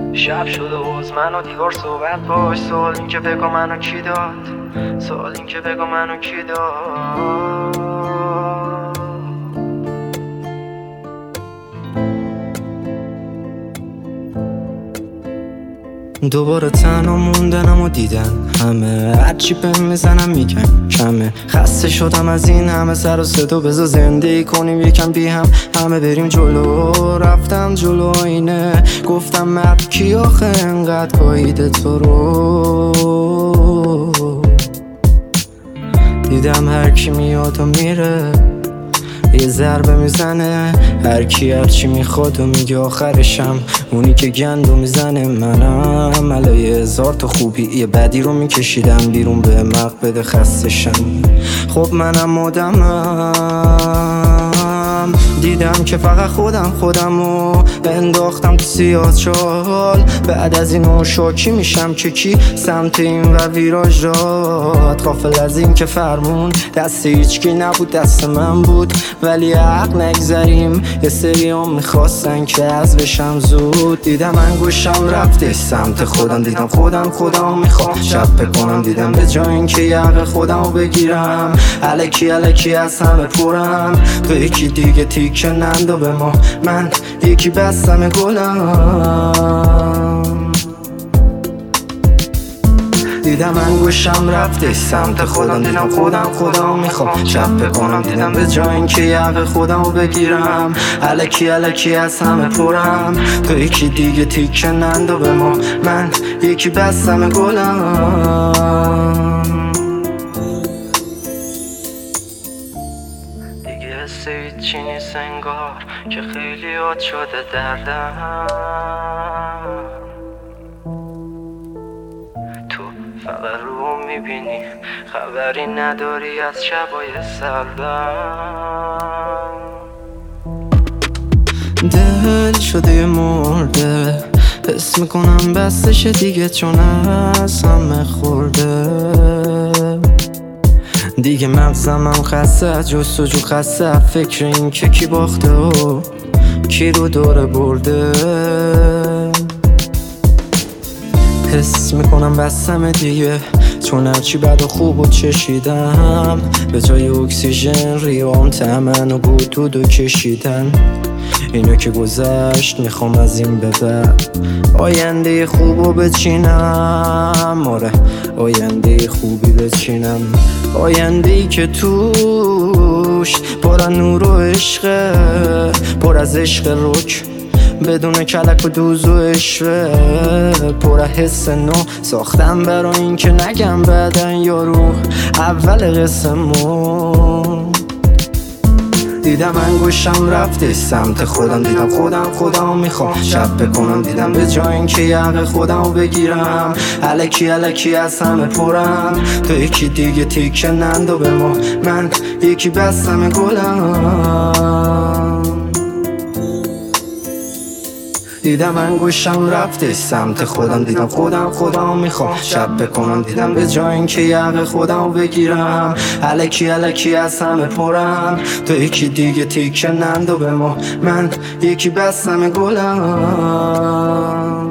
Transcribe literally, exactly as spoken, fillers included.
شب شده وز من و دیوار صحبت باش. سوال این که بگو منو کی داد، سوال این که بگو منو کی داد. دوباره تنها موندنم و دیدن همه هرچی بهم میزنم میگن کمه. خسته شدم از این همه سر و صدا، بذار زندگی کنیم یکم بی هم همه بریم جلو. رفتم جلو آینه گفتم مرد کی آخه انقدر کاییده تو رو. دیدم هر کی میاد و میره، یه ضربه میزنه هر کی هرچی میخواد و میگه آخرشم اونی که گندو میزنه. منم علای هزار تا خوبی یه بدی رو میکشیدم بیرون به مقبض خستشم. خب منم آدمم، دیدم که فقط خودم خودمو انداختم تو سیاه چال. بعد از اینو شاکی میشم که کی سمت این و ویراژ داد. غافل از این که فرمون دست هیچکی نبود دست من بود، ولی حق نگذریم یه سری هم میخواستن که از بشم زود. دیدم انگوشم رفته سمت خودم، دیدم خودم خودم میخوام شب بکنم. دیدم به جای این که یقه خودم رو بگیرم الکی الکی از همه پرم. تو یکی دیگه تیکه نندو به ما، من یکی بستم گلم. دیدم انگوشم رفته سمت خودم، دیدم خودم خودم میخوام شب بکنم. دیدم به جای این که یقه خودم رو بگیرم الکی الکی از همه پرم. تو یکی دیگه تیکه نندو به ما، من یکی بستم گلم. دیگه حس هیچی نیست انگار که خیلی یاد شده دردم. تو فقط رو میبینی خبری نداری از شبای سردم. دل شده مرده حس میکنم بستش دیگه، چون از همه خورده. دیگه مغزم هم خسته از جستجو، خسته فکر این که کی باخته و کی رو داره برده. حس میکنم بستم دیگه، چون هرچی بد و خوب و چشیدم به جای اکسیژن ریام تمن و بود دود و کشیدن. اینو که گذشت میخوام از این به بعد آینده خوبو بچینم. آره آینده خوبی بچینم، آینده‌ای که توش پر از نور و عشقه، پر از عشق رک بدون کلک و دوز و اشوه. پر از حس نو ساختم برای این که نگم بعدن یارو اول قسمون. دیدم انگوشم رفته سمت خودم، دیدم خودم خودم میخوام شب بکنم. دیدم به جای این که یقه خودم رو بگیرم الکی الکی از همه پرم. تو یکی دیگه تیکه نندو به ما، من یکی بستم گلم. دیدم انگوشم رفته سمت خودم، دیدم خودم خودم میخوام شب بکنم. دیدم به جای این که یقه خودم رو بگیرم الکی الکی از همه پرم. تو یکی دیگه تیکه نندو به ما، من یکی بستم گلم.